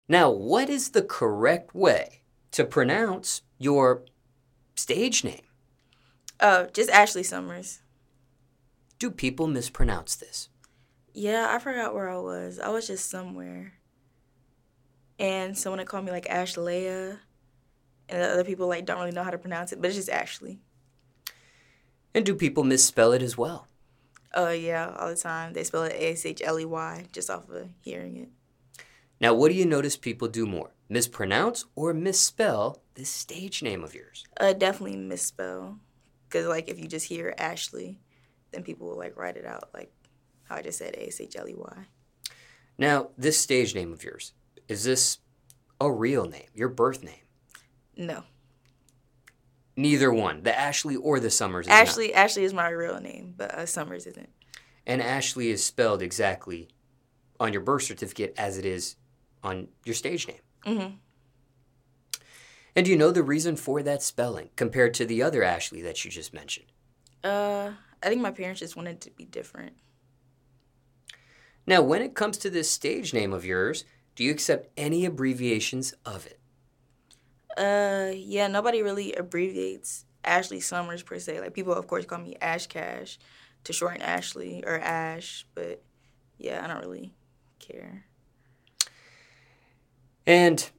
Now, what is the correct way to pronounce your stage name? Oh, just Ashley Summers. Do people mispronounce this? Yeah, I forgot where I was. I was just somewhere. And someone had called me like Ashlea. And the other people like don't really know how to pronounce it, but it's just Ashley. And do people misspell it as well? Oh, yeah, all the time. They spell it Ashley just off of hearing it. Now, what do you notice people do more? Mispronounce or misspell this stage name of yours? Definitely misspell. Because, like, if you just hear Ashley, then people will, like, write it out, like how I just said, Ashley. Now, this stage name of yours, is this a real name, your birth name? No. Neither one, the Ashley or the Summers is Ashley, not. Ashley is my real name, but Summers isn't. And Ashley is spelled exactly on your birth certificate as it is on your stage name. Mm-hmm. And do you know the reason for that spelling compared to the other Ashley that you just mentioned? I think my parents just wanted it to be different. Now, when it comes to this stage name of yours, do you accept any abbreviations of it? Yeah, nobody really abbreviates Ashley Summers per se. Like, people, of course, call me Ash Cash to shorten Ashley or Ash, but yeah, I don't really care. And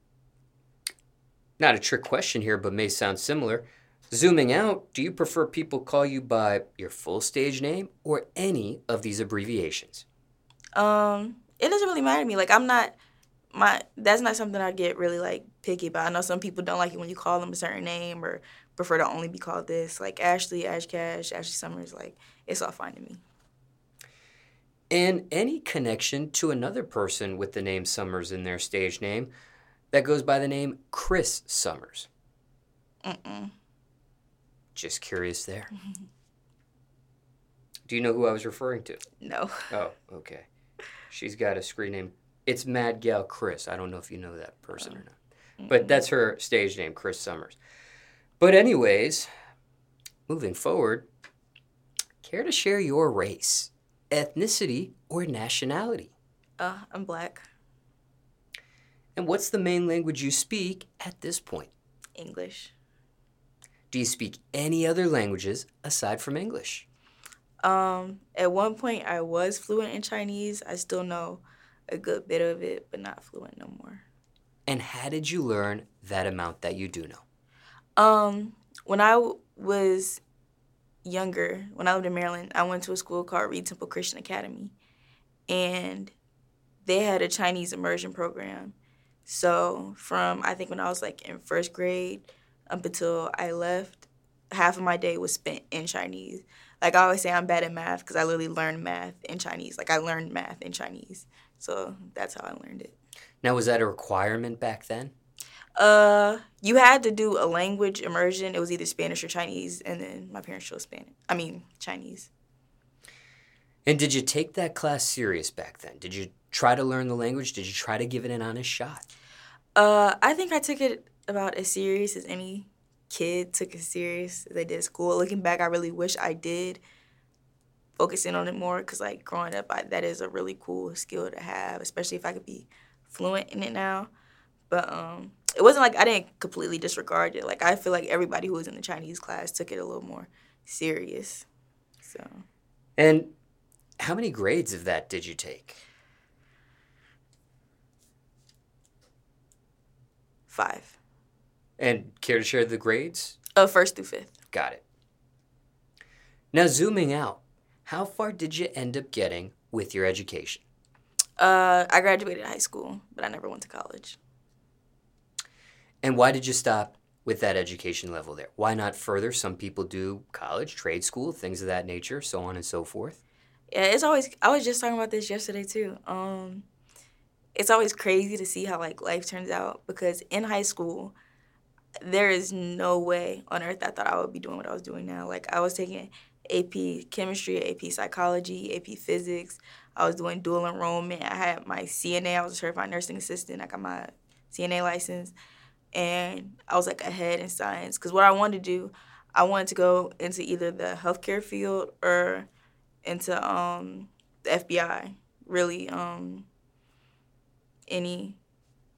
not a trick question here, but may sound similar. Zooming out, do you prefer people call you by your full stage name or any of these abbreviations? It doesn't really matter to me. Like, that's not something I get really like picky about. I know some people don't like it when you call them a certain name or prefer to only be called this. Like Ashley, Ash Cash, Ashley Summers, like it's all fine to me. And any connection to another person with the name Summers in their stage name that goes by the name Chris Summers? Mm-mm. Just curious there. Do you know who I was referring to? No. Oh, okay. She's got a screen name. It's Mad Gal Chris. I don't know if you know that person or not. But that's her stage name, Chris Summers. But anyways, moving forward, care to share your race, ethnicity, or nationality? I'm black. And what's the main language you speak at this point? English. Do you speak any other languages aside from English? At one point I was fluent in Chinese. I still know a good bit of it, but not fluent no more. And how did you learn that amount that you do know? When I was younger, when I lived in Maryland, I went to a school called Reed Temple Christian Academy, and they had a Chinese immersion program. So from, I think when I was like in first grade up until I left, half of my day was spent in Chinese. Like I always say I'm bad at math because I literally learned math in Chinese. Like I learned math in Chinese. So that's how I learned it. Now, was that a requirement back then? You had to do a language immersion. It was either Spanish or Chinese, and then my parents chose Chinese. And did you take that class serious back then? Did you try to learn the language? Did you try to give it an honest shot? I think I took it about as serious as any kid took it serious as they did at school. Looking back, I really wish I did focus in on it more because, like, growing up, that is a really cool skill to have, especially if I could be fluent in it now. But it wasn't like I didn't completely disregard it. Like, I feel like everybody who was in the Chinese class took it a little more serious. So. And how many grades of that did you take? 5. And care to share the grades? First through 5th. Got it. Now, zooming out, how far did you end up getting with your education? I graduated high school, but I never went to college. And why did you stop with that education level there? Why not further? Some people do college, trade school, things of that nature, so on and so forth. Yeah, I was just talking about this yesterday too. It's always crazy to see how like life turns out because in high school, there is no way on earth I thought I would be doing what I was doing now. Like I was taking AP chemistry, AP psychology, AP physics. I was doing dual enrollment. I had my CNA. I was a certified nursing assistant. I got my CNA license. And I was like ahead in science because what I wanted to do, I wanted to go into either the healthcare field or into the FBI. Really, any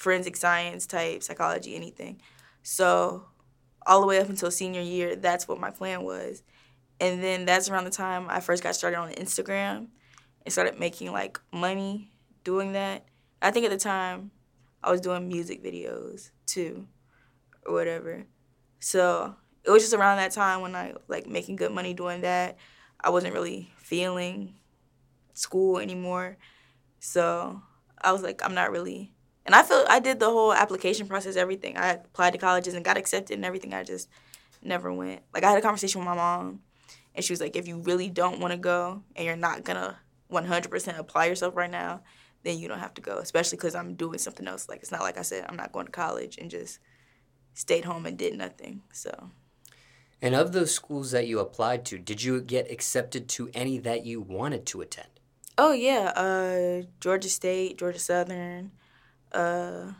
forensic science type, psychology, anything. So all the way up until senior year, that's what my plan was. And then that's around the time I first got started on Instagram and started making like money doing that. I think at the time I was doing music videos too or whatever. So it was just around that time when I like making good money doing that. I wasn't really feeling school anymore. So I was like, I'm not really. And I did the whole application process, everything. I applied to colleges and got accepted and everything. I just never went. Like I had a conversation with my mom. And she was like, if you really don't want to go and you're not going to 100% apply yourself right now, then you don't have to go, especially because I'm doing something else. Like, it's not like I said, I'm not going to college and just stayed home and did nothing. So. And of those schools that you applied to, did you get accepted to any that you wanted to attend? Oh, yeah. Georgia State, Georgia Southern. I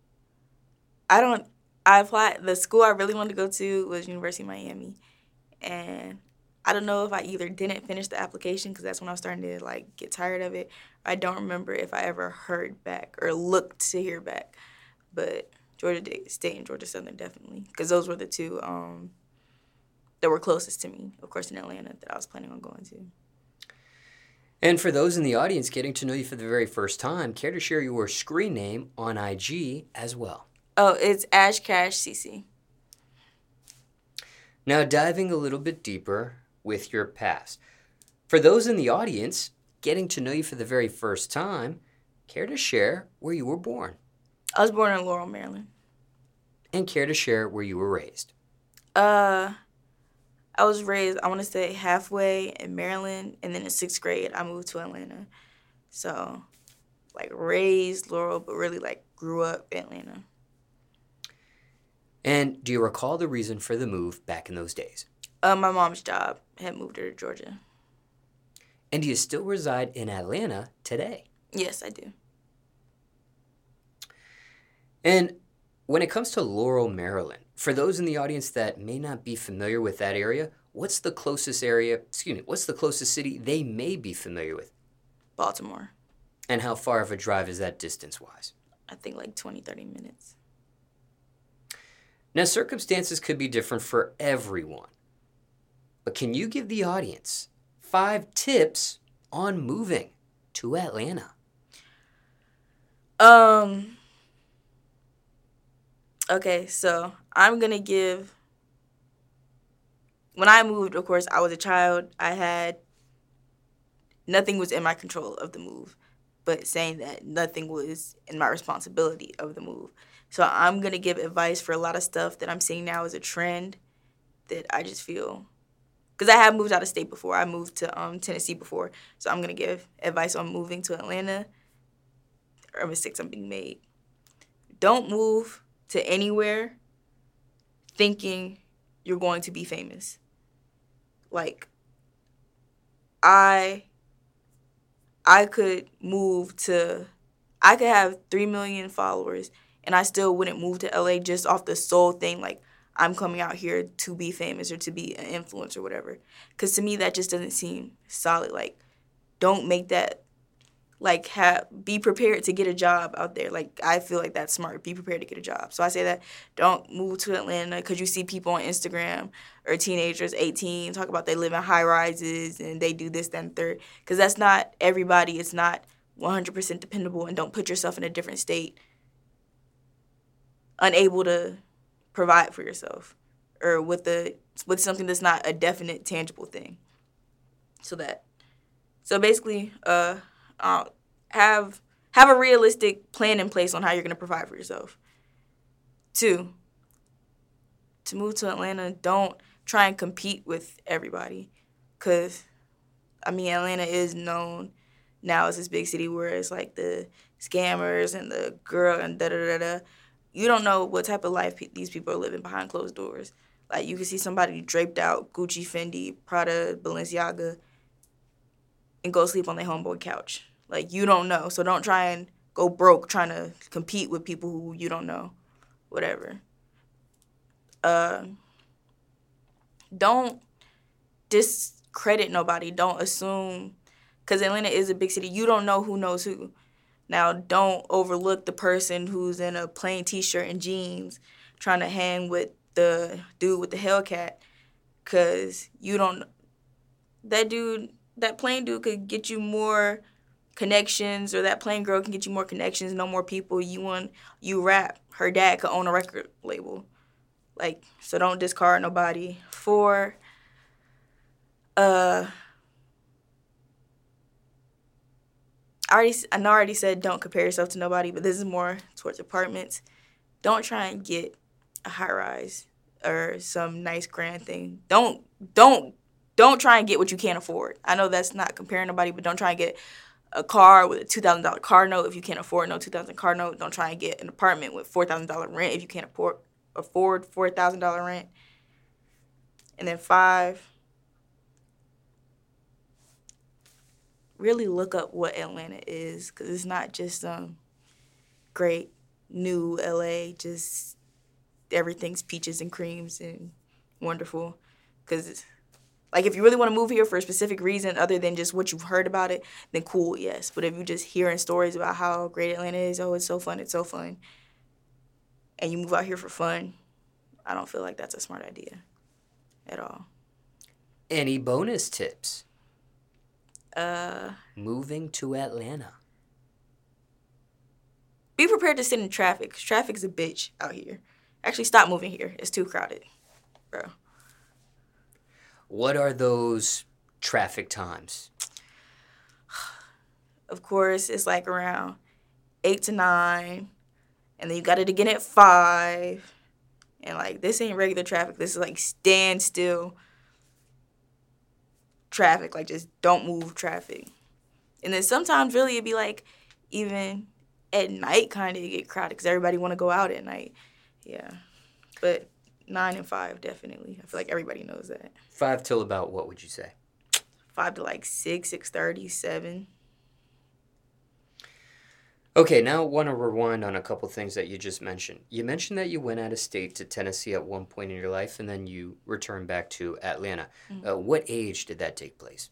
applied, the school I really wanted to go to was University of Miami. And I don't know if I either didn't finish the application because that's when I was starting to like get tired of it. I don't remember if I ever heard back or looked to hear back. But Georgia State and Georgia Southern definitely, because those were the two that were closest to me, of course, in Atlanta that I was planning on going to. And for those in the audience getting to know you for the very first time, care to share your screen name on IG as well? Oh, it's AshCashCC. Now, diving a little bit deeper with your past. For those in the audience getting to know you for the very first time, care to share where you were born? I was born in Laurel, Maryland. And care to share where you were raised? I was raised, I want to say, halfway in Maryland, and then in 6th grade, I moved to Atlanta. So, like, raised Laurel, but really, like, grew up in Atlanta. And do you recall the reason for the move back in those days? My mom's job had moved her to Georgia. And do you still reside in Atlanta today? Yes, I do. And when it comes to Laurel, Maryland, for those in the audience that may not be familiar with that area, what's the closest city they may be familiar with? Baltimore. And how far of a drive is that distance-wise? I think like 20, 30 minutes. Now, circumstances could be different for everyone. But can you give the audience 5 tips on moving to Atlanta? Okay, so I'm going to give... When I moved, of course, I was a child. Nothing was in my control of the move, but saying that nothing was in my responsibility of the move. So I'm going to give advice for a lot of stuff that I'm seeing now as a trend that I just feel... Because I have moved out of state before. I moved to Tennessee before. So I'm going to give advice on moving to Atlanta or mistakes I'm being made. Don't move to anywhere thinking you're going to be famous. Like, I could have 3 million followers and I still wouldn't move to LA just off the sole thing, like, I'm coming out here to be famous or to be an influencer or whatever. Because to me, that just doesn't seem solid. Like, don't make that, like, be prepared to get a job out there. Like, I feel like that's smart. Be prepared to get a job. So I say that don't move to Atlanta because you see people on Instagram or teenagers, 18, talk about they live in high rises and they do this, that, and third. Because that's not everybody. It's not 100% dependable. And don't put yourself in a different state, unable to provide for yourself or with something that's not a definite, tangible thing. So basically, have a realistic plan in place on how you're going to provide for yourself. 2, to move to Atlanta, don't try and compete with everybody. Because, I mean, Atlanta is known now as this big city where it's like the scammers and the girl and da-da-da-da. You don't know what type of life these people are living behind closed doors. Like, you can see somebody draped out, Gucci, Fendi, Prada, Balenciaga, and go sleep on their homeboy couch. Like, you don't know. So don't try and go broke trying to compete with people who you don't know. Whatever. Don't discredit nobody. Don't assume. Because Atlanta is a big city. You don't know who knows who. Now, don't overlook the person who's in a plain t-shirt and jeans trying to hang with the dude with the Hellcat, because you don't, that plain dude could get you more connections, or that plain girl can get you more connections, know more people. You rap. Her dad could own a record label. Like, so don't discard nobody. For, I already said don't compare yourself to nobody, but this is more towards apartments. Don't try and get a high rise or some nice grand thing. Don't try and get what you can't afford. I know that's not comparing nobody, but don't try and get a car with a $2,000 car note if you can't afford no $2,000 car note. Don't try and get an apartment with $4,000 rent if you can't afford $4,000 rent. And then 5, really look up what Atlanta is, because it's not just great new LA, just everything's peaches and creams and wonderful. Because, like, if you really want to move here for a specific reason other than just what you've heard about it, then cool, yes. But if you just hearing stories about how great Atlanta is, oh, it's so fun, and you move out here for fun, I don't feel like that's a smart idea at all. Any bonus tips? Moving to Atlanta. Be prepared to sit in traffic, 'cause traffic's a bitch out here. Actually, stop moving here. It's too crowded, bro. What are those traffic times? Of course, it's like around 8 to 9, and then you got it again at 5. And, like, this ain't regular traffic. This is, like, standstill traffic. Like, just don't move traffic. And then sometimes, really, it'd be, like, even at night kind of get crowded because everybody want to go out at night. Yeah. But 9 and 5, definitely. I feel like everybody knows that. 5 till about what would you say? 5 to, like, 6, 6:30, 7. Okay, now I want to rewind on a couple things that you just mentioned. You mentioned that you went out of state to Tennessee at one point in your life, and then you returned back to Atlanta. Mm-hmm. What age did that take place?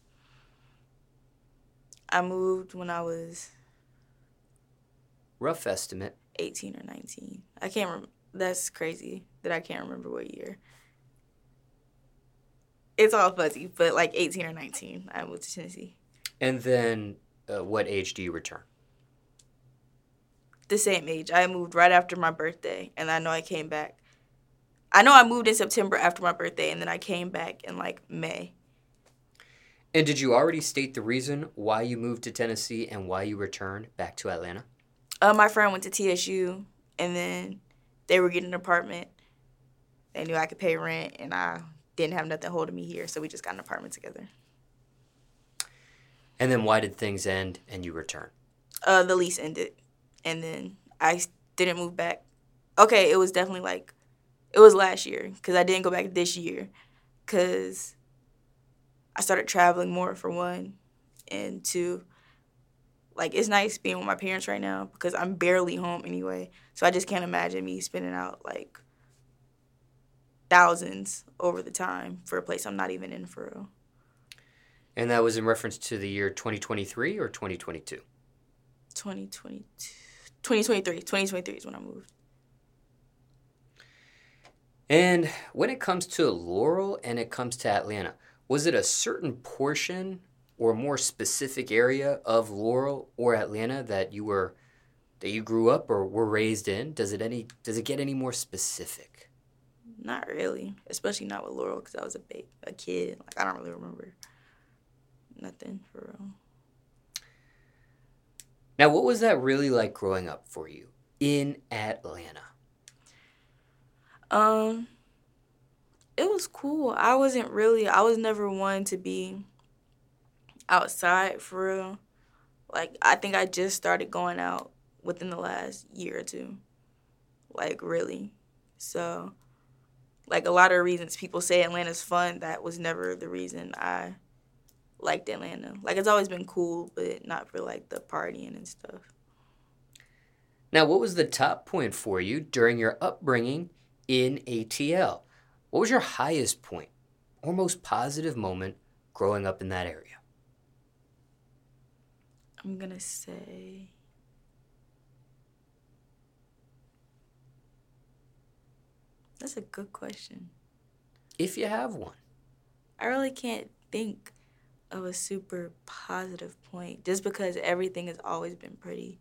I moved when I was Rough estimate. 18 or 19. I can't remember. That's crazy that I can't remember what year. It's all fuzzy, but like 18 or 19, I moved to Tennessee. And then what age do you return? The same age. I moved right after my birthday, and I know I came back. I know I moved in September after my birthday, and then I came back in like May. And did you already state the reason why you moved to Tennessee and why you returned back to Atlanta? My friend went to TSU, and then they were getting an apartment. They knew I could pay rent, and I didn't have nothing holding me here, so we just got an apartment together. And then why did things end and you returned? The lease ended, and then I didn't move back. Okay, it was definitely like, it was last year, because I didn't go back this year, because I started traveling more, for one, and 2, like, it's nice being with my parents right now because I'm barely home anyway. So I just can't imagine me spending out, like, thousands over the time for a place I'm not even in for real. And that was in reference to the year 2023 or 2022? 2022. 2023. 2023 is when I moved. And when it comes to Laurel and it comes to Atlanta, was it a certain portion or a more specific area of Laurel or Atlanta that you grew up or were raised in? Does it get any more specific? Not really, especially not with Laurel, because I was a kid. Like, I don't really remember nothing for real. Now, what was that really like growing up for you in Atlanta? It was cool. I was never one to be outside for real. Like, I think I just started going out within the last year or 2. Like, really. So, like, a lot of reasons people say Atlanta's fun, that was never the reason I liked Atlanta. Like, it's always been cool, but not for, like, the partying and stuff. Now, what was the top point for you during your upbringing in ATL? What was your highest point or most positive moment growing up in that area? I'm going to say That's a good question. If you have one. I really can't think of a super positive point just because everything has always been pretty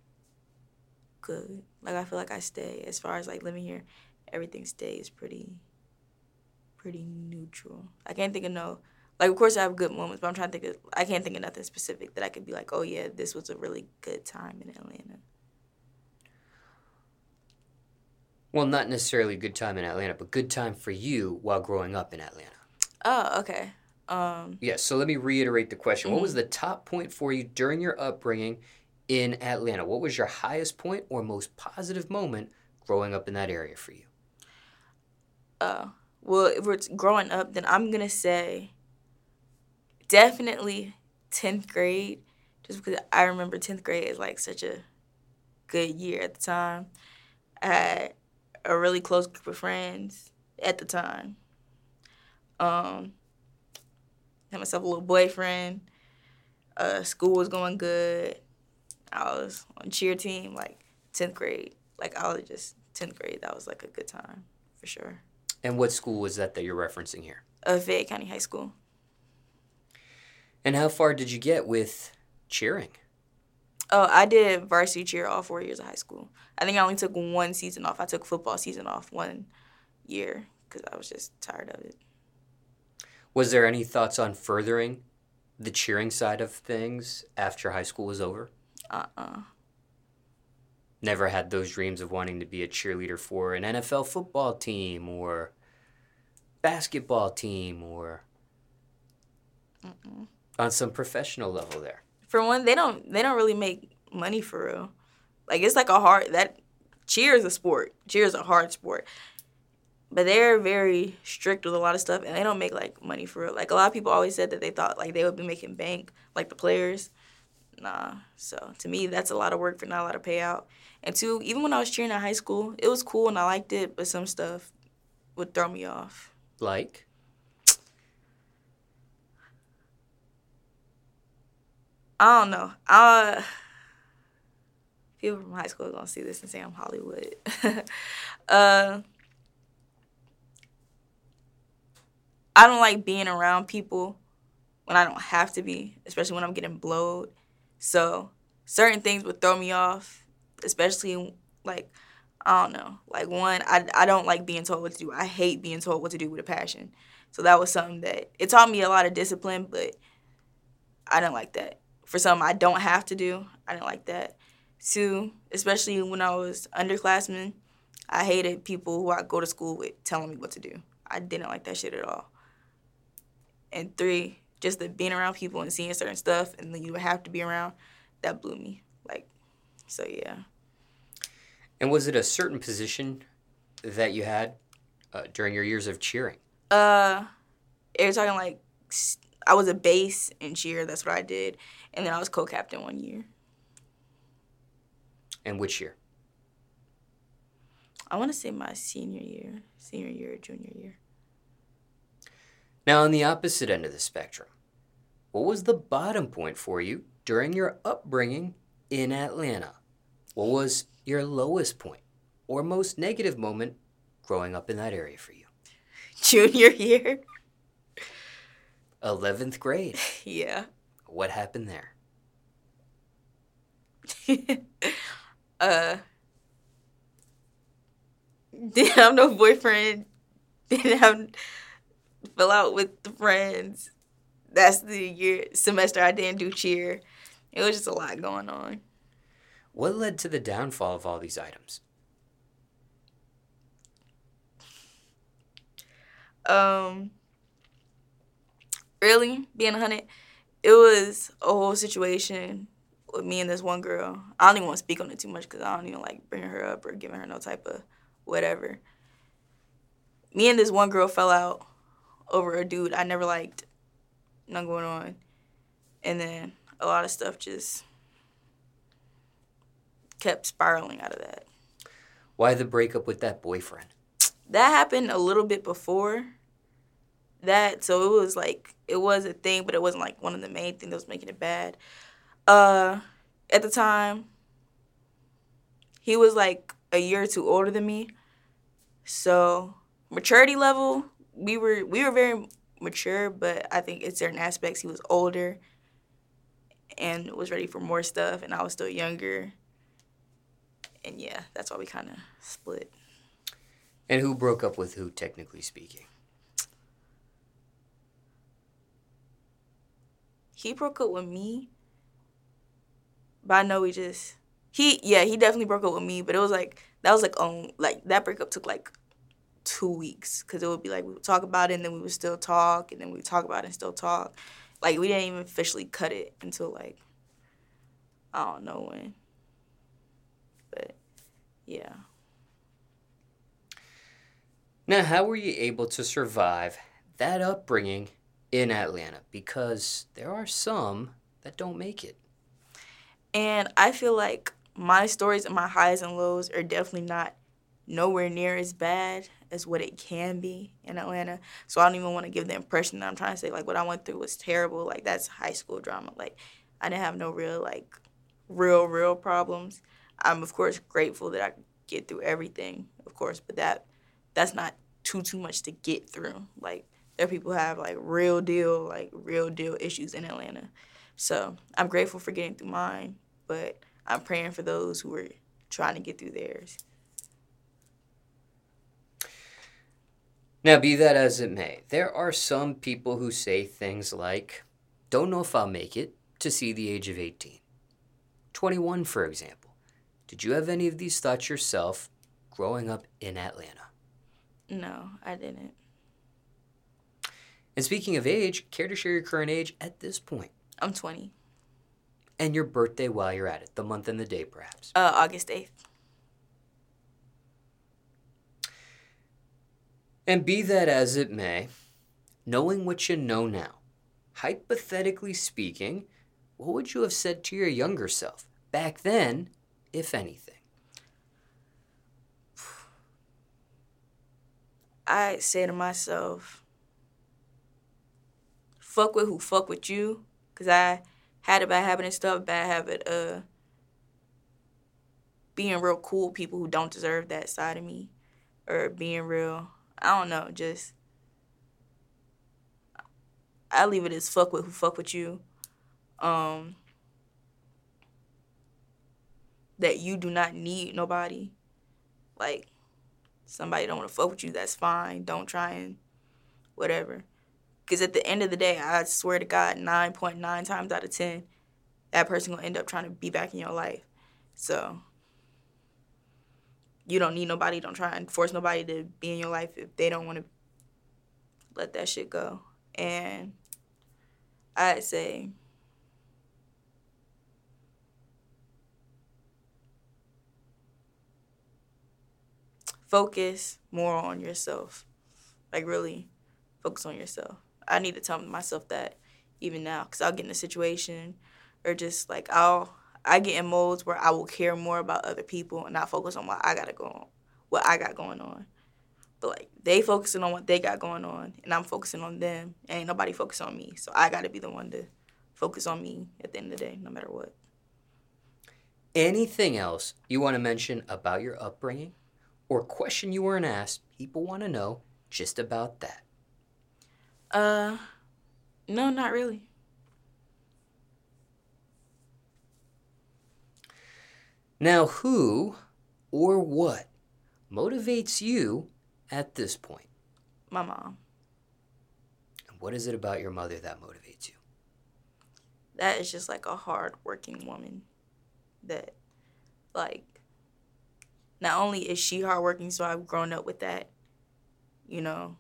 good. Like, I feel like I stay, as far as, like, living here, everything stays pretty neutral. I can't think of no, like, of course I have good moments, but I'm trying to think of, I can't think of nothing specific that I could be like, oh yeah, this was a really good time in Atlanta. Well, not necessarily a good time in Atlanta, but good time for you while growing up in Atlanta. Oh, okay. Yes, so let me reiterate the question. What was the top point for you during your upbringing in Atlanta? What was your highest point or most positive moment growing up in that area for you? Well, if we're growing up, then I'm gonna say definitely 10th grade, just because I remember 10th grade is like such a good year at the time. I had a really close group of friends at the time. Had myself a little boyfriend. School was going good. I was on cheer team, like 10th grade. Like, I was just 10th grade. That was like a good time for sure. And what school was that you're referencing here? Fayette County High School. And how far did you get with cheering? Oh, I did varsity cheer all 4 years of high school. I think I only took one season off. I took football season off 1 year because I was just tired of it. Was there any thoughts on furthering the cheering side of things after high school was over? Never had those dreams of wanting to be a cheerleader for an NFL football team or basketball team or on some professional level there? For one, they don't really make money for real. Like, it's like cheer is a sport. Cheer is a hard sport. But they're very strict with a lot of stuff, and they don't make, like, money for real. Like, a lot of people always said that they thought, like, they would be making bank, like the players. Nah. So, to me, that's a lot of work for not a lot of payout. And two, even when I was cheering in high school, it was cool and I liked it, but some stuff would throw me off. Like? I don't know. People from high school are going to see this and say I'm Hollywood. I don't like being around people when I don't have to be, especially when I'm getting blowed. So certain things would throw me off, especially, like, I don't know. Like, one, I don't like being told what to do. I hate being told what to do with a passion. So that was something that, it taught me a lot of discipline, but I didn't like that. For something I don't have to do, I didn't like that. Two, especially when I was underclassmen, I hated people who I go to school with telling me what to do. I didn't like that shit at all. And three, just the being around people and seeing certain stuff and then you would have to be around, that blew me. Like, so yeah. And was it a certain position that you had during your years of cheering? You're talking like, I was a bass in cheer, that's what I did. And then I was co-captain 1 year. And which year? I want to say my senior year or junior year. Now, on the opposite end of the spectrum, what was the bottom point for you during your upbringing in Atlanta? What was your lowest point or most negative moment growing up in that area for you? Junior year. 11th grade. Yeah. What happened there? Didn't have no boyfriend. Didn't have fell out with the friends. That's the semester I didn't do cheer. It was just a lot going on. What led to the downfall of all these items? Really, being 100, it was a whole situation with me and this one girl. I don't even want to speak on it too much because I don't even like bringing her up or giving her no type of whatever. Me and this one girl fell out over a dude I never liked. Nothing going on. And then a lot of stuff just kept spiraling out of that. Why the breakup with that boyfriend? That happened a little bit before that, so it was like, it was a thing, but it wasn't like one of the main things that was making it bad. At the time, he was like a year or two older than me, So maturity level, we were very mature, but I think in certain aspects he was older and was ready for more stuff, and I was still younger. And yeah, that's why we kind of split. And who broke up with who, technically speaking? He broke up with me, but I know he definitely broke up with me, but it was like that breakup took like 2 weeks because it would be like we would talk about it and then we would still talk and then we would talk about it and still talk. Like we didn't even officially cut it until like I don't know when. But yeah. Now, how were you able to survive that upbringing in Atlanta? Because there are some that don't make it. And I feel like my stories and my highs and lows are definitely not nowhere near as bad as what it can be in Atlanta. So I don't even want to give the impression that I'm trying to say like what I went through was terrible. Like that's high school drama. Like I didn't have no real like real problems. I'm of course grateful that I could get through everything, of course, but that's not too much to get through. Like there are people who have like real deal issues in Atlanta. So I'm grateful for getting through mine, but I'm praying for those who are trying to get through theirs. Now, be that as it may, there are some people who say things like, don't know if I'll make it to see the age of 18. 21, for example. Did you have any of these thoughts yourself growing up in Atlanta? No, I didn't. And speaking of age, care to share your current age at this point? I'm 20. And your birthday while you're at it, the month and the day perhaps. August 8th. And be that as it may, knowing what you know now, hypothetically speaking, what would you have said to your younger self back then, if anything? I say to myself, fuck with who fuck with you, because I had a bad habit and stuff, bad habit of being real cool with people who don't deserve that side of me, or being real, I don't know, just, I leave it as fuck with who fuck with you. That you do not need nobody. Like, somebody don't want to fuck with you, that's fine. Don't try and whatever. Because at the end of the day, I swear to God, 9.9 times out of 10, that person gonna end up trying to be back in your life. So you don't need nobody. Don't try and force nobody to be in your life if they don't want to let that shit go. And I'd say focus more on yourself. Like, really focus on yourself. I need to tell myself that even now, because I'll get in a situation or just, like, I get in modes where I will care more about other people and not focus on what I got going on. But, like, they focusing on what they got going on, and I'm focusing on them. Ain't nobody focus on me. So I got to be the one to focus on me at the end of the day, no matter what. Anything else you want to mention about your upbringing or question you weren't asked, people want to know just about that? No, not really. Now, who or what motivates you at this point? My mom. And what is it about your mother that motivates you? That is just like a hard-working woman that, like, not only is she hardworking, so I've grown up with that, you know,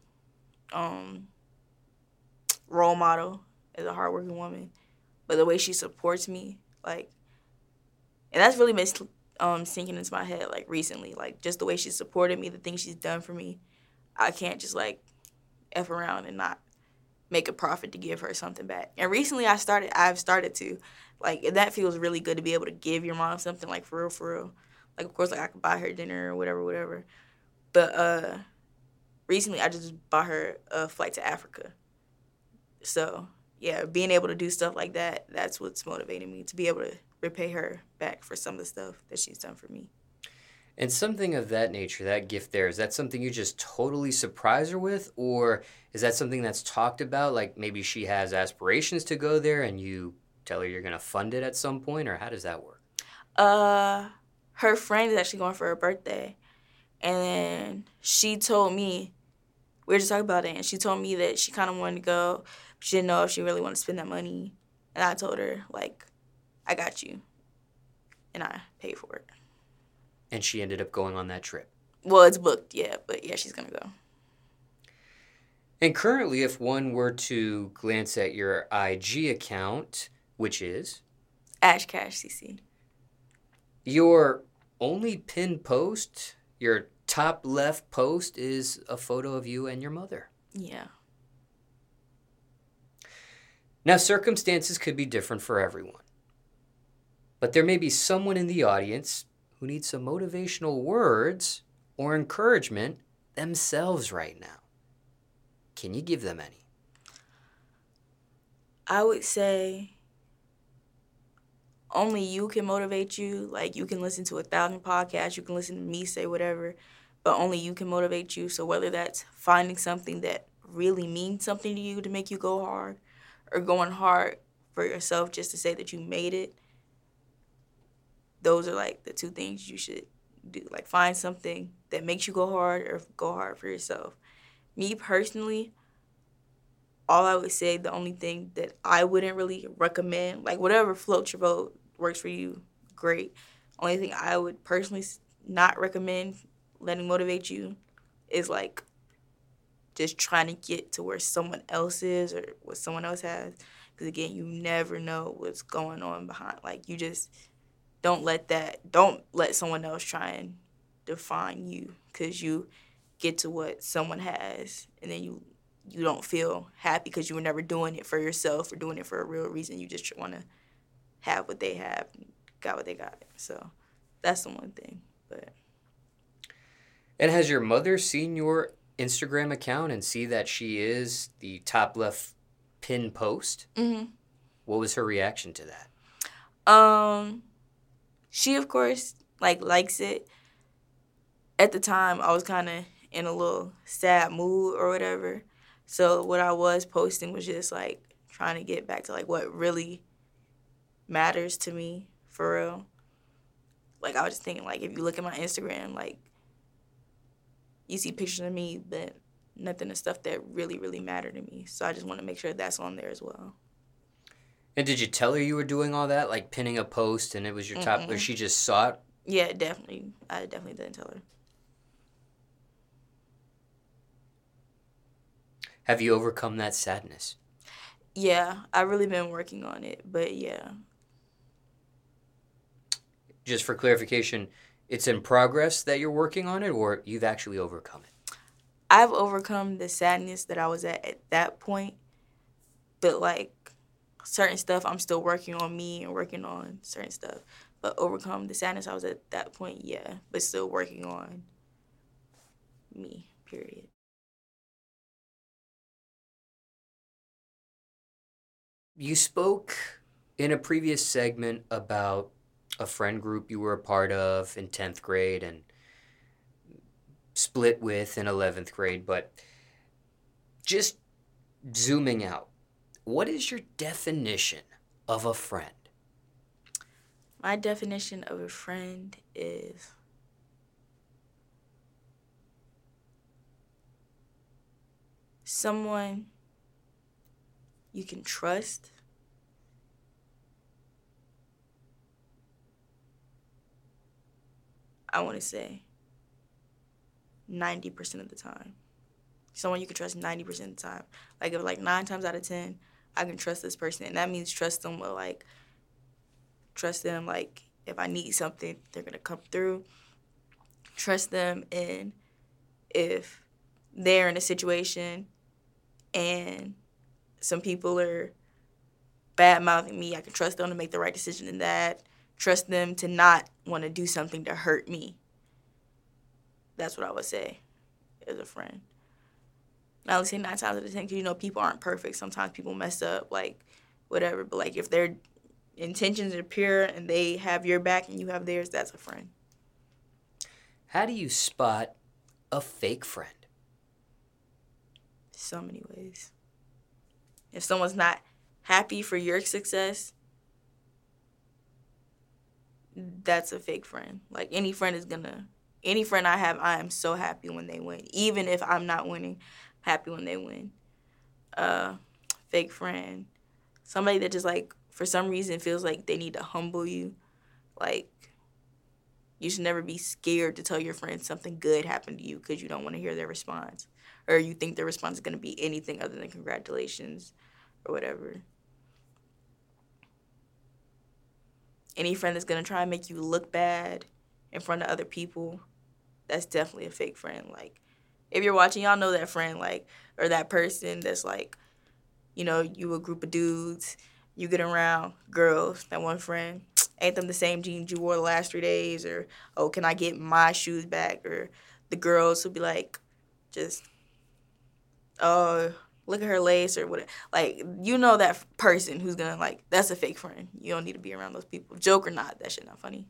role model as a hardworking woman, but the way she supports me, like, and that's really been sinking into my head, like, recently, like, just the way she supported me, the things she's done for me, I can't just, like, F around and not make a profit to give her something back. And recently I've started to, like, and that feels really good to be able to give your mom something, like, for real. Like, of course, like, I could buy her dinner or whatever. But recently I just bought her a flight to Africa. So, yeah, being able to do stuff like that, that's what's motivating me, to be able to repay her back for some of the stuff that she's done for me. And something of that nature, that gift there, is that something you just totally surprise her with? Or is that something that's talked about? Like maybe she has aspirations to go there and you tell her you're going to fund it at some point? Or how does that work? Her friend is actually going for her birthday. And then she told me, we were just talking about it, and she told me that she kind of wanted to go, but she didn't know if she really wanted to spend that money. And I told her, like, I got you. And I paid for it. And she ended up going on that trip. Well, it's booked, yeah, but yeah, she's going to go. And currently, if one were to glance at your IG account, which is? AshCashCC. Your only pinned post, your top left post, is a photo of you and your mother. Yeah. Now, circumstances could be different for everyone. But there may be someone in the audience who needs some motivational words or encouragement themselves right now. Can you give them any? I would say only you can motivate you. Like, you can listen to 1,000 podcasts, you can listen to me say whatever, but only you can motivate you. So whether that's finding something that really means something to you to make you go hard, or going hard for yourself just to say that you made it, those are, like, the two things you should do. Like, find something that makes you go hard, or go hard for yourself. Me personally, all I would say, the only thing that I wouldn't really recommend, like, whatever floats your boat, works for you, great. Only thing I would personally not recommend letting motivate you is, like, just trying to get to where someone else is or what someone else has. Because, again, you never know what's going on behind. Like, you just don't let someone else try and define you, because you get to what someone has, and then you don't feel happy because you were never doing it for yourself or doing it for a real reason. You just want to have what they have, got what they got. So that's the one thing. But. And has your mother seen your Instagram account and see that she is the top left pin post? Mm-hmm. What was her reaction to that? She, of course, likes it. At the time, I was kind of in a little sad mood or whatever. So what I was posting was just, like, trying to get back to, like, what really matters to me, for real. Like, I was just thinking, like, if you look at my Instagram, like, you see pictures of me, but nothing of stuff that really, really matter to me. So I just want to make sure that's on there as well. And did you tell her you were doing all that, like pinning a post and it was your top, or she just saw it? Yeah, definitely. I definitely didn't tell her. Have you overcome that sadness? Yeah, I've really been working on it, but yeah. Just for clarification, it's in progress that you're working on it, or you've actually overcome it? I've overcome the sadness that I was at that point, but, like, certain stuff I'm still working on me and working on certain stuff. But overcome the sadness I was at that point, yeah, but still working on me, period. You spoke in a previous segment about a friend group you were a part of in 10th grade and split with in 11th grade, but just zooming out, what is your definition of a friend? My definition of a friend is someone you can trust, I want to say 90% of the time. Someone you can trust 90% of the time. Like, if, like, 9 times out of 10, I can trust this person. And that means trust them with, like, if I need something, they're going to come through. Trust them in if they're in a situation and some people are bad-mouthing me, I can trust them to make the right decision in that. Trust them to not want to do something to hurt me. That's what I would say as a friend. Now, let's say 9 times out of 10, because, you know, people aren't perfect. Sometimes people mess up, like, whatever. But, like, if their intentions are pure and they have your back and you have theirs, that's a friend. How do you spot a fake friend? So many ways. If someone's not happy for your success, that's a fake friend. Like any friend I have, I am so happy when they win. Even if I'm not winning, happy when they win. Fake friend. Somebody that just like, for some reason feels like they need to humble you. Like, you should never be scared to tell your friends something good happened to you because you don't want to hear their response. Or you think their response is going to be anything other than congratulations or whatever. Any friend that's going to try and make you look bad in front of other people, that's definitely a fake friend. Like, if you're watching, y'all know that friend, like, or that person that's like, you know, you a group of dudes, you get around girls, that one friend, ain't them the same jeans you wore the last 3 days? Or, oh, can I get my shoes back? Or the girls who be like, just, oh, look at her lace or whatever. Like, you know that person who's gonna, like, that's a fake friend. You don't need to be around those people. Joke or not, that shit not funny.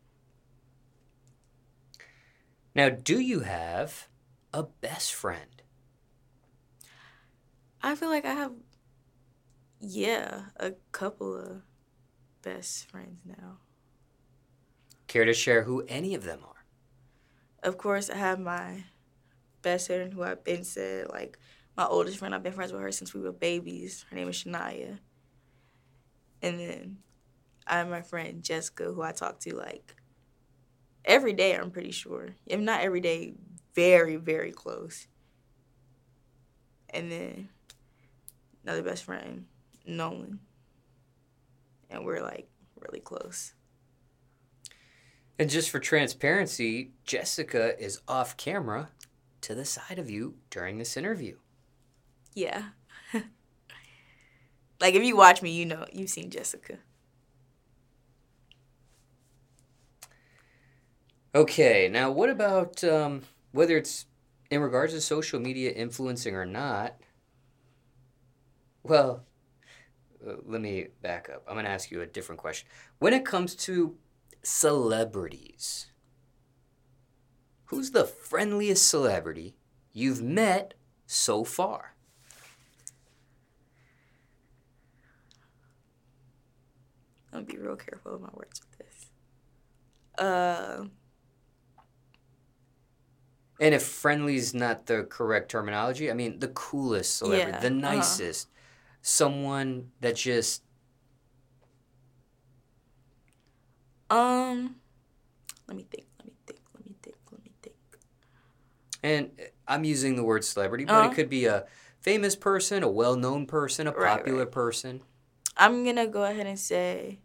Now, do you have a best friend? I feel like I have, yeah, a couple of best friends now. Care to share who any of them are? Of course, I have my best friend who I've been said, like, my oldest friend. I've been friends with her since we were babies. Her name is Shania. And then I have my friend Jessica, who I talk to, like, every day, I'm pretty sure. If not every day, very, very close. And then another best friend, Nolan. And we're, like, really close. And just for transparency, Jessica is off camera to the side of you during this interview. Yeah. Like, if you watch me, you know, you've seen Jessica. Okay, now what about whether it's in regards to social media influencing or not? Well, let me back up. I'm going to ask you a different question. When it comes to celebrities, who's the friendliest celebrity you've met so far? I'm going to be real careful with my words with this. And if friendly's not the correct terminology, I mean the coolest celebrity, the nicest, someone that just... Let me think. And I'm using the word celebrity, but it could be a famous person, a well-known person, a popular person. I'm going to go ahead and say...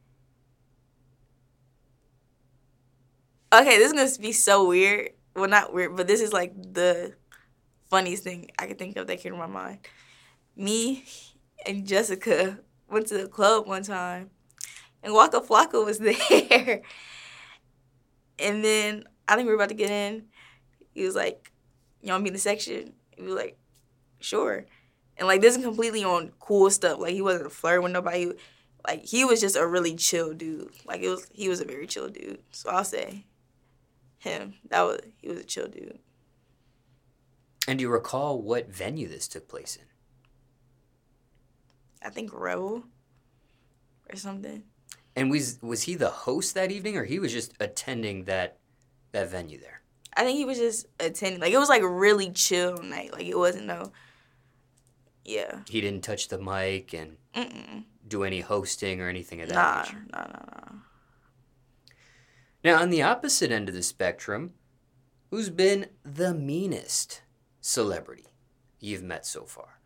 Okay, this is going to be so weird. Well, not weird, but this is, like, the funniest thing I could think of that came to my mind. Me and Jessica went to the club one time, and Waka Flocka was there. And then I think we were about to get in. He was like, you want me in the section? We were like, sure. And, like, this is completely on cool stuff. Like, he wasn't flirting with nobody. Like, he was just a really chill dude. Like, he was a very chill dude. So I'll say him. He was a chill dude. And do you recall what venue this took place in? I think Rebel or something. And was he the host that evening, or he was just attending that venue there? I think he was just attending. Like, it was, like, a really chill night. Like, it wasn't no... Yeah. He didn't touch the mic and do any hosting or anything of that nature? Nah. Now, on the opposite end of the spectrum, who's been the meanest celebrity you've met so far?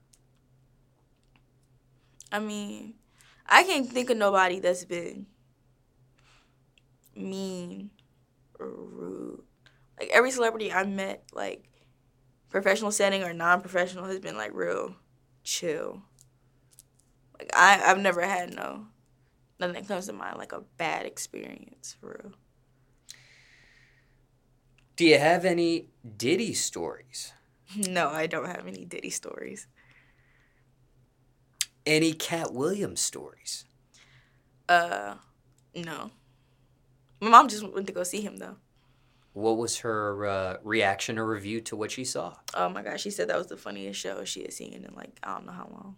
I mean, I can't think of nobody that's been mean or rude. Like, every celebrity I met, like, professional setting or non-professional, has been, like, real chill. Like, I've never had nothing that comes to mind, like, a bad experience, for real. Do you have any Diddy stories? No, I don't have any Diddy stories. Any Cat Williams stories? No. My mom just went to go see him, though. What was her reaction or review to what she saw? Oh my gosh, she said that was the funniest show she had seen in like I don't know how long.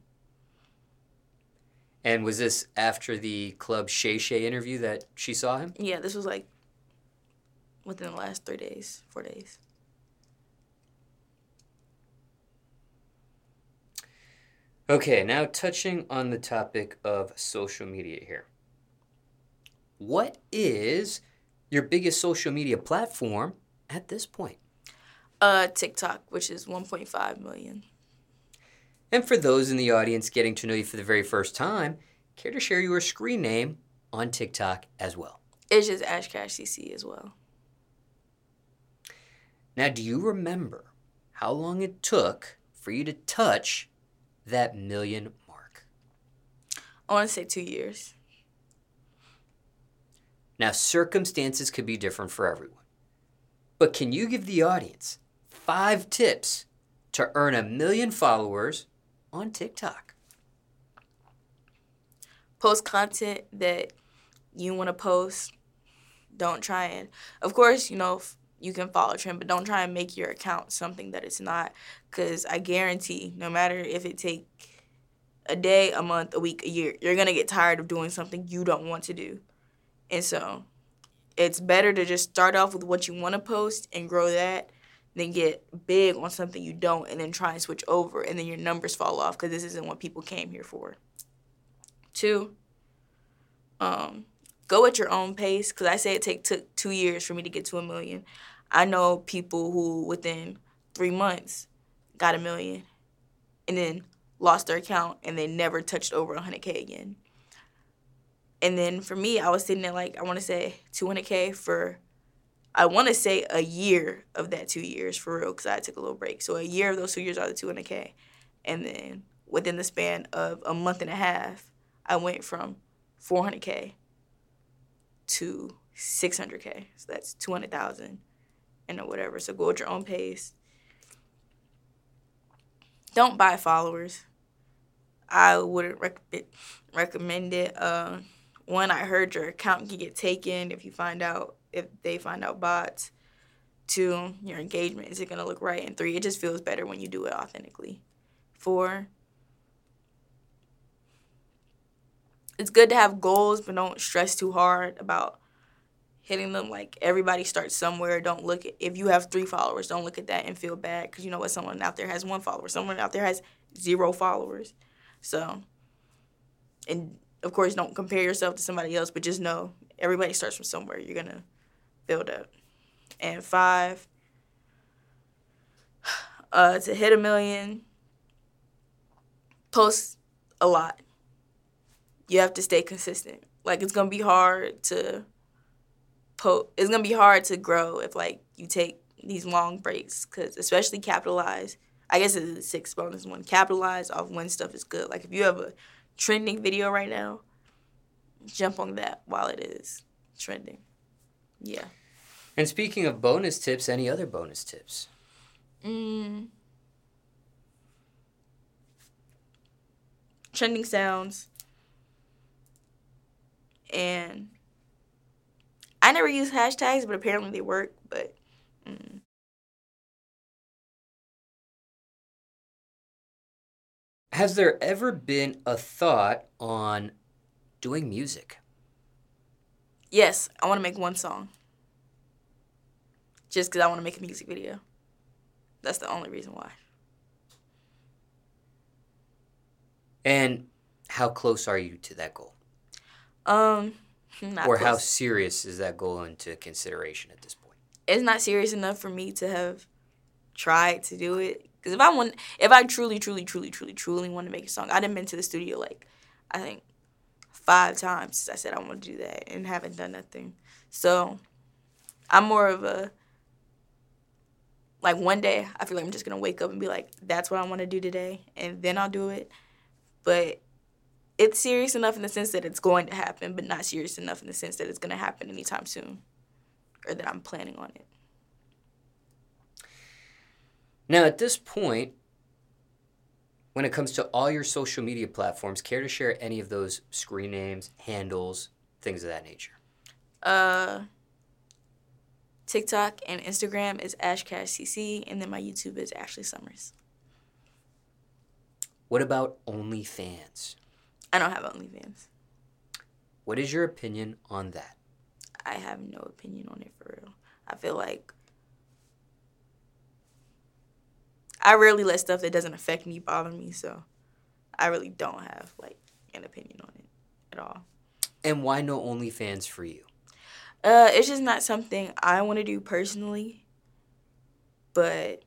And was this after the Club Shay Shay interview that she saw him? Yeah, this was like within the last 4 days. Okay, now touching on the topic of social media here. What is your biggest social media platform at this point? TikTok, which is 1.5 million. And for those in the audience getting to know you for the very first time, care to share your screen name on TikTok as well? It's just AshCashCC as well. Now, do you remember how long it took for you to touch that million mark? I want to say 2 years. Now, circumstances could be different for everyone. But can you give the audience 5 tips to earn 1 million followers on TikTok? Post content that you want to post. Don't try and, of course, you can follow a trend, but don't try and make your account something that it's not. Because I guarantee, no matter if it take a day, a month, a week, a year, you're going to get tired of doing something you don't want to do. And so it's better to just start off with what you want to post and grow that than get big on something you don't and then try and switch over and then your numbers fall off because this isn't what people came here for. 2, go at your own pace because I say it took 2 years for me to get to 1 million. I know people who within 3 months got 1 million and then lost their account and they never touched over 100K again. And then for me, I was sitting at I want to say 200K for, I want to say a year of that 2 years for real because I took a little break. So a year of those 2 years are the 200K. And then within the span of a month and a half, I went from 400K to 600K. So that's 200,000 and whatever. So go at your own pace. Don't buy followers. I wouldn't recommend it. One, I heard your account can get taken if they find out bots. 2, your engagement isn't going to look right. And 3, it just feels better when you do it authentically. 4, it's good to have goals, but don't stress too hard about hitting them. Like, everybody starts somewhere. Don't look at, if you have 3 followers, don't look at that and feel bad because you know what? Someone out there has 1 follower. Someone out there has 0 followers. So, and of course, don't compare yourself to somebody else, but just know everybody starts from somewhere. You're going to build up. And 5, to hit 1 million, post a lot. You have to stay consistent. Like, it's going to be hard to it's going to be hard to grow if, you take these long breaks, because especially capitalize. I guess it's the 6th bonus one. Capitalize off when stuff is good. Like, if you have a trending video right now, jump on that while it is trending. Yeah. And speaking of bonus tips, any other bonus tips? Trending sounds. And I never use hashtags, but apparently they work. But Has there ever been a thought on doing music? yes, I want to make 1 song. Just because I want to make a music video. That's the only reason why. And how close are you to that goal? Not Or close. how serious is that goal into consideration at this point? It's not serious enough for me to have tried to do it. Because if I truly want to make a song, I'd have been to the studio I think 5 times since I said I want to do that and haven't done nothing. So I'm more of a, one day I feel like I'm just going to wake up and be like, that's what I want to do today, and then I'll do it. But it's serious enough in the sense that it's going to happen, but not serious enough in the sense that it's going to happen anytime soon or that I'm planning on it. Now, at this point, when it comes to all your social media platforms, care to share any of those screen names, handles, things of that nature? TikTok and Instagram is AshCashCC, and then my YouTube is Ashley Summers. What about OnlyFans? I don't have OnlyFans. What is your opinion on that? I have no opinion on it for real. I feel like I rarely let stuff that doesn't affect me bother me, so I really don't have, like, an opinion on it at all. And why no OnlyFans for you? It's just not something I want to do personally, but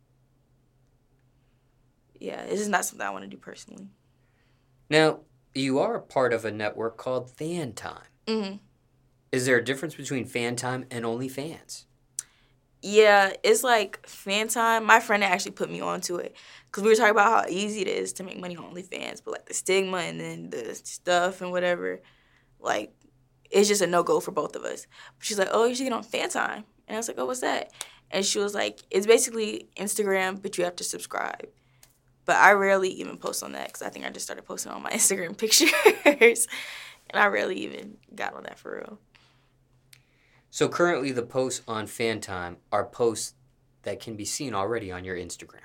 yeah, it's just not something I want to do personally. Now, you are a part of a network called FanTime. Mm-hmm. Is there a difference between FanTime and OnlyFans? Yeah, it's like FanTime. My friend actually put me onto it because we were talking about how easy it is to make money on OnlyFans, but like the stigma and then the stuff and whatever, like it's just a no-go for both of us. But she's like, oh, you should get on FanTime. And I was like, oh, what's that? And she was like, it's basically Instagram, but you have to subscribe. But I rarely even post on that because I think I just started posting on my Instagram pictures. And I rarely even got on that for real. So currently the posts on FanTime are posts that can be seen already on your Instagram.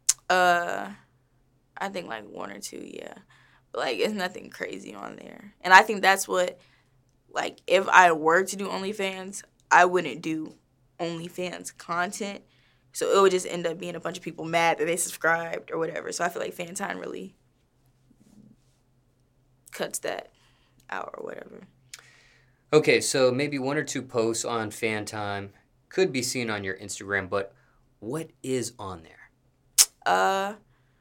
I think like one or two, yeah. But like it's nothing crazy on there. And I think that's what, like, if I were to do OnlyFans, I wouldn't do OnlyFans content. So it would just end up being a bunch of people mad that they subscribed or whatever. So I feel like FanTime really cuts that out or whatever. Okay, so maybe one or two posts on FanTime could be seen on your Instagram, but what is on there?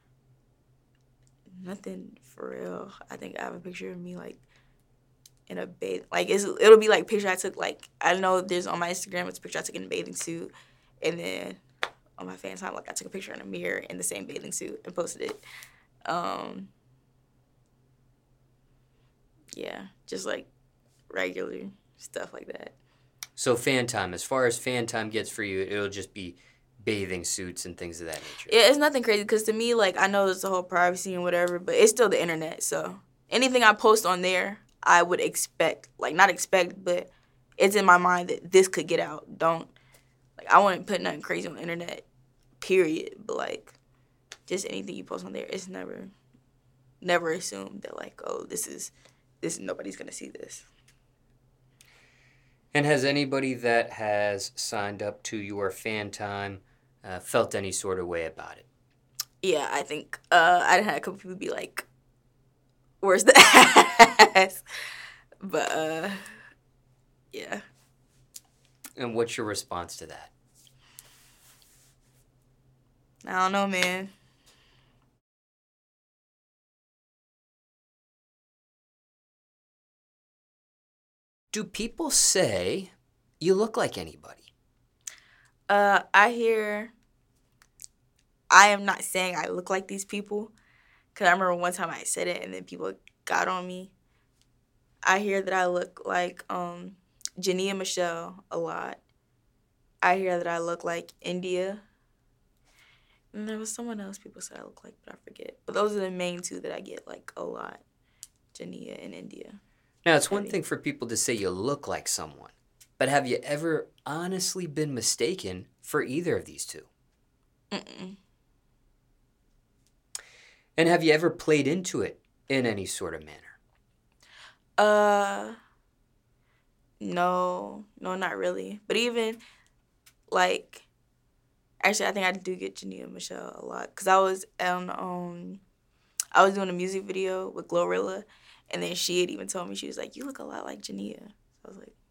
Nothing for real. I think I have a picture of me like in a bath. Like it'll be like picture I took. Like I know there's on my Instagram. It's a picture I took in a bathing suit, and then on my FanTime, like I took a picture in a mirror in the same bathing suit and posted it. Yeah, just like regular stuff like that. So FanTime, as far as FanTime gets for you, it'll just be bathing suits and things of that nature. Yeah, it's nothing crazy because to me, like, I know it's the whole privacy and whatever, but it's still the internet. So anything I post on there, I would expect, like, not expect, but it's in my mind that this could get out. I wouldn't put nothing crazy on the internet, period. But, like, just anything you post on there, it's never assumed that, like, oh, this is nobody's going to see this. And has anybody that has signed up to your FanTime felt any sort of way about it? Yeah, I think I had a couple people be like, where's the ass? But, yeah. And what's your response to that? I don't know, man. Do people say you look like anybody? I am not saying I look like these people, because I remember one time I said it and then people got on me. I hear that I look like Jania Michelle a lot. I hear that I look like India. And there was someone else people said I look like, but I forget. But those are the main two that I get like a lot, Jania and India. Now, it's one thing for people to say you look like someone, but have you ever honestly been mistaken for either of these two? Mm-mm. And have you ever played into it in any sort of manner? No, not really. But even, like, actually, I think I do get Jania Michelle a lot. Because I was I was doing a music video with Glorilla, and then she had even told me, she was like, you look a lot like Jania. So I was like...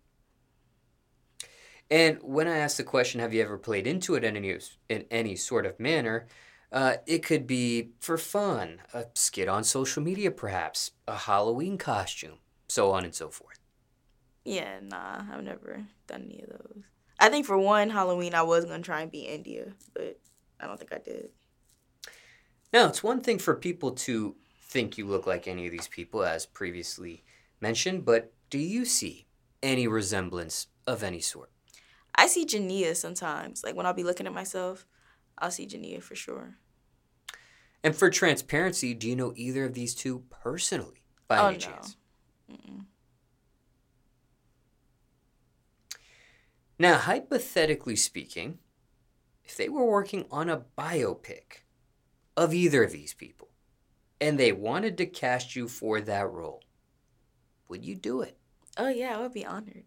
And when I asked the question, have you ever played into it in any sort of manner, it could be for fun, a skit on social media perhaps, a Halloween costume, so on and so forth. Yeah, nah, I've never done any of those. I think for one Halloween I was going to try and be India, but I don't think I did. Now, it's one thing for people to think you look like any of these people, as previously mentioned, but do you see any resemblance of any sort? I see Jania sometimes. Like, when I'll be looking at myself, I'll see Jania for sure. And for transparency, do you know either of these two personally, by any chance? Mm-mm. Now, hypothetically speaking, if they were working on a biopic of either of these people and they wanted to cast you for that role, would you do it? Oh, yeah, I would be honored.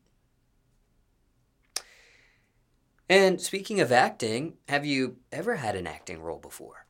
And speaking of acting, have you ever had an acting role before?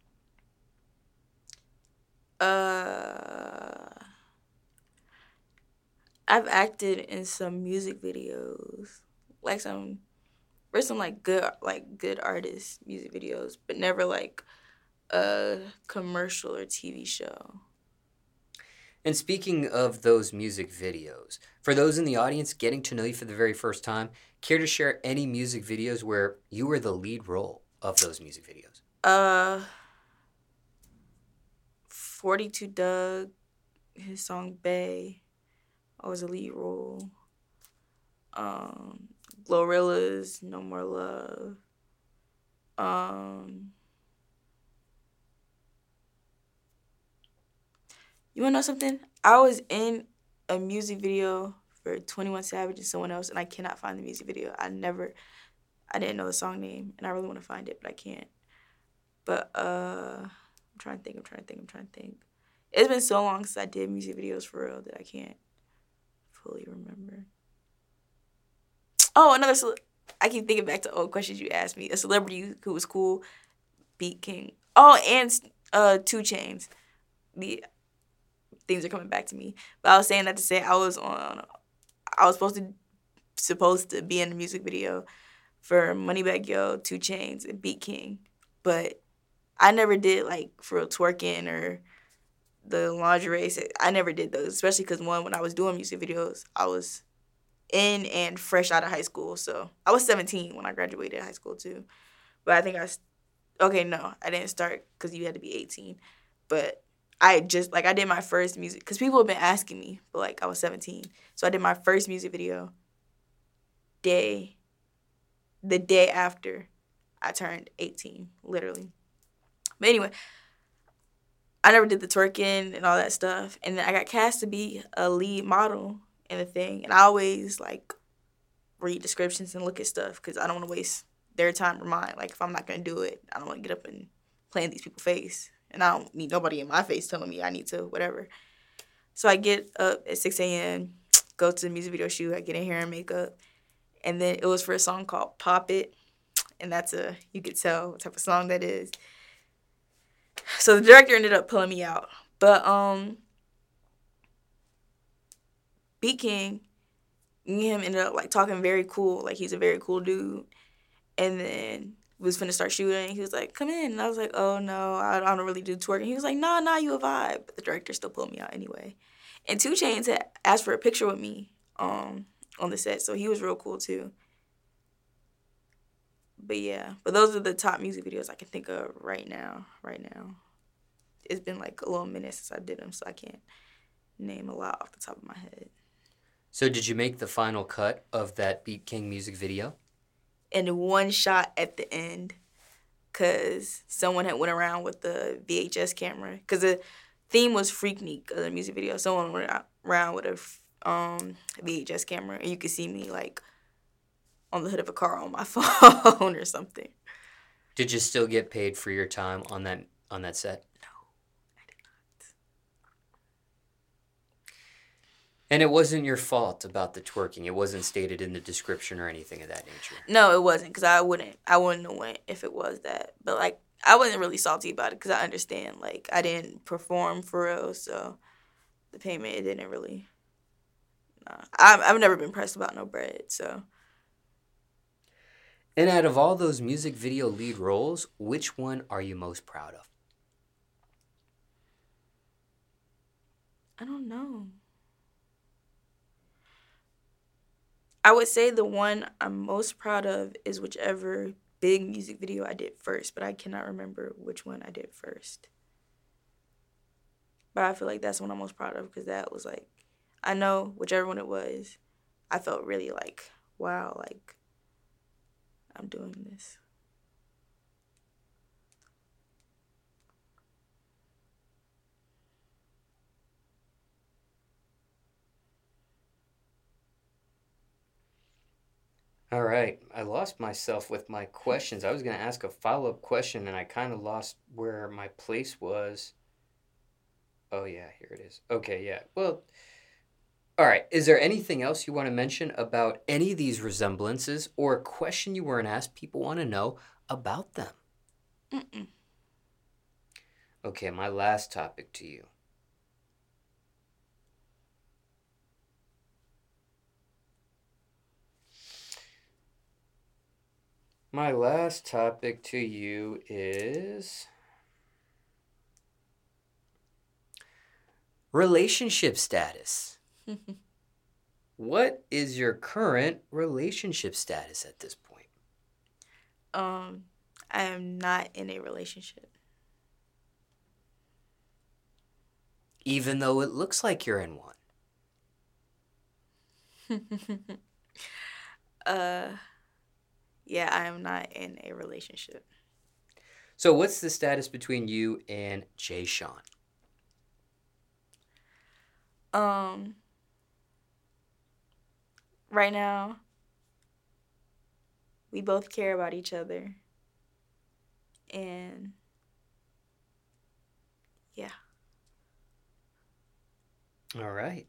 I've acted in some music videos, like some, for some good artist music videos, but never like a commercial or TV show. And speaking of those music videos, for those in the audience getting to know you for the very first time, care to share any music videos where you were the lead role of those music videos? 42 Doug, his song Bay, I was a lead role. Glorilla's No More Love. You wanna know something? I was in a music video for 21 Savage and someone else, and I cannot find the music video. I didn't know the song name, and I really want to find it, but I can't. But I'm trying to think. It's been so long since I did music videos for real that I can't fully remember. Oh, I keep thinking back to old questions you asked me. A celebrity who was cool, Beat King. Oh, and 2 Chainz. The things are coming back to me. But I was saying that to say I was supposed to be in a music video for Moneybagg Yo, 2 Chainz, and Beat King. But I never did like for real twerking or the lingerie. I never did those, especially because when I was doing music videos, I was in and fresh out of high school. So I was 17 when I graduated high school too. But I think I didn't start because you had to be 18. But I did my first music, because people have been asking me, but like I was 17. So I did my first music video the day after I turned 18, literally. But anyway, I never did the twerking and all that stuff. And then I got cast to be a lead model in the thing. And I always like read descriptions and look at stuff because I don't want to waste their time or mine. Like if I'm not going to do it, I don't want to get up and play in these people's face. And I don't need nobody in my face telling me I need to, whatever. So I get up at 6 a.m., go to the music video shoot, I get in hair and makeup. And then it was for a song called Pop It. And you could tell what type of song that is. So the director ended up pulling me out. But Beat King, me and him ended up like talking very cool. Like he's a very cool dude. And then was finna start shooting. He was like, come in. And I was like, oh no, I don't really do twerking. He was like, nah, you a vibe. But the director still pulled me out anyway. And 2 Chainz had asked for a picture with me on the set. So he was real cool too. But yeah, but those are the top music videos I can think of right now. It's been like a little minute since I did them, so I can't name a lot off the top of my head. So did you make the final cut of that Beat King music video? And one shot at the end, because someone had went around with the VHS camera. Because the theme was Freaknik of the music video. Someone went around with a VHS camera, and you could see me like on the hood of a car on my phone or something. Did you still get paid for your time on that set? No, I did not. And it wasn't your fault about the twerking. It wasn't stated in the description or anything of that nature. No, it wasn't, because I wouldn't have went if it was that. But like I wasn't really salty about it because I understand like I didn't perform for real, so the payment, it didn't really. Nah, I've never been pressed about no bread, so. And out of all those music video lead roles, which one are you most proud of? I don't know. I would say the one I'm most proud of is whichever big music video I did first, but I cannot remember which one I did first. But I feel like that's the one I'm most proud of because that was like, I know whichever one it was, I felt really like, wow, like, I'm doing this. All right. I lost myself with my questions. I was going to ask a follow-up question and I kind of lost where my place was. Oh, yeah, here it is. Okay, yeah. Well, all right. Is there anything else you want to mention about any of these resemblances or a question you weren't asked people want to know about them? Mm-mm. Okay, my last topic to you. My last topic to you is relationship status. What is your current relationship status at this point? I am not in a relationship. Even though it looks like you're in one. Yeah, I am not in a relationship. So what's the status between you and Jay Sean? Right now, we both care about each other. And yeah. All right.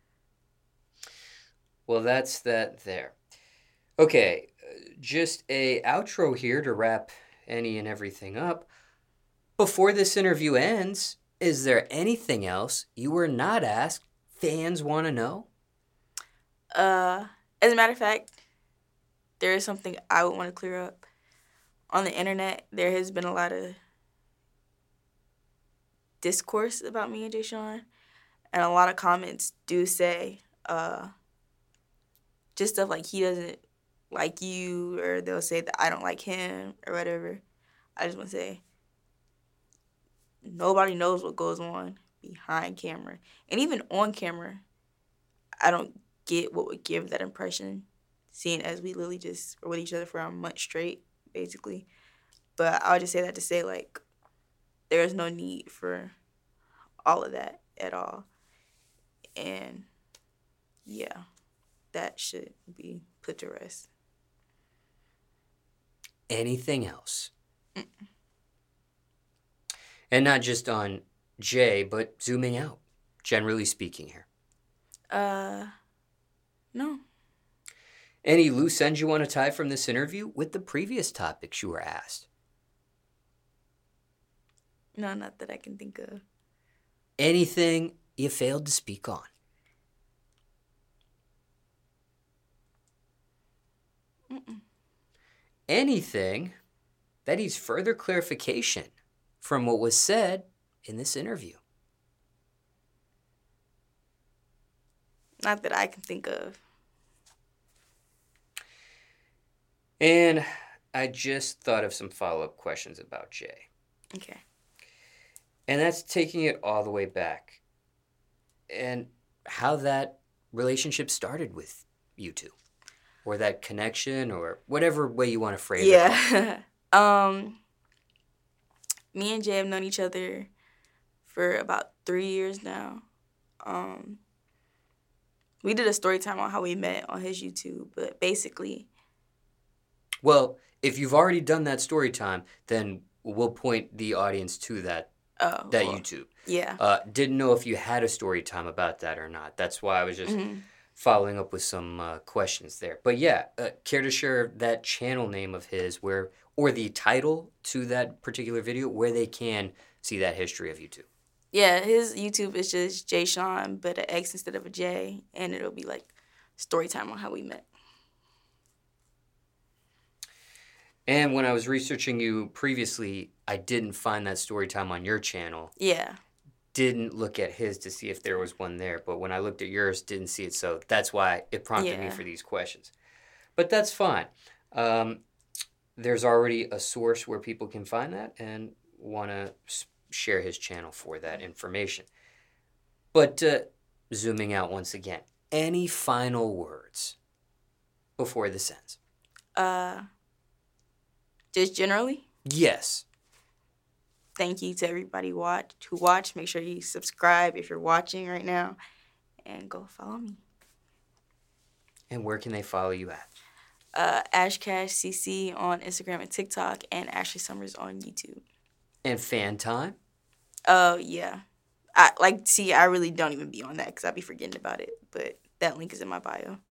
Well, that's that there. Okay, just a outro here to wrap any and everything up. Before this interview ends, is there anything else you were not asked fans want to know? As a matter of fact, there is something I would want to clear up. On the internet, there has been a lot of discourse about me and Jay Sean, and a lot of comments do say just stuff like he doesn't like you, or they'll say that I don't like him or whatever. I just want to say nobody knows what goes on behind camera, and even on camera, I don't get what would give that impression, seeing as we literally just were with each other for a month straight, basically. But I would just say that to say, like, there is no need for all of that at all. And yeah, that should be put to rest. Anything else? And not just on Jay, but zooming out, generally speaking here. No. Any loose ends you want to tie from this interview with the previous topics you were asked? No, not that I can think of. Anything you failed to speak on? Mm-mm. Anything that needs further clarification from what was said in this interview? Not that I can think of. And I just thought of some follow-up questions about Jay. Okay. And that's taking it all the way back. And how that relationship started with you two. Or that connection, or whatever way you want to phrase it. Yeah. Me and Jay have known each other for about 3 years now. We did a story time on how we met on his YouTube, but basically... Well, if you've already done that story time, then we'll point the audience to that YouTube. Yeah. Didn't know if you had a story time about that or not. That's why I was just following up with some questions there. But yeah, care to share that channel name of his or the title to that particular video where they can see that history of you two? Yeah, his YouTube is just Jay Sean, but an X instead of a J, and it'll be like story time on how we met. And when I was researching you previously, I didn't find that story time on your channel. Yeah. Didn't look at his to see if there was one there, but when I looked at yours, didn't see it, so that's why it prompted me for these questions. But that's fine. There's already a source where people can find that and want to share his channel for that information. But zooming out once again, any final words before this ends? Just generally? Yes. Thank you to everybody who watched. Make sure you subscribe if you're watching right now, and go follow me. And where can they follow you at? AshCashCC on Instagram and TikTok, and Ashley Summers on YouTube. And fan time? Oh, yeah. I really don't even be on that because I be forgetting about it. But that link is in my bio.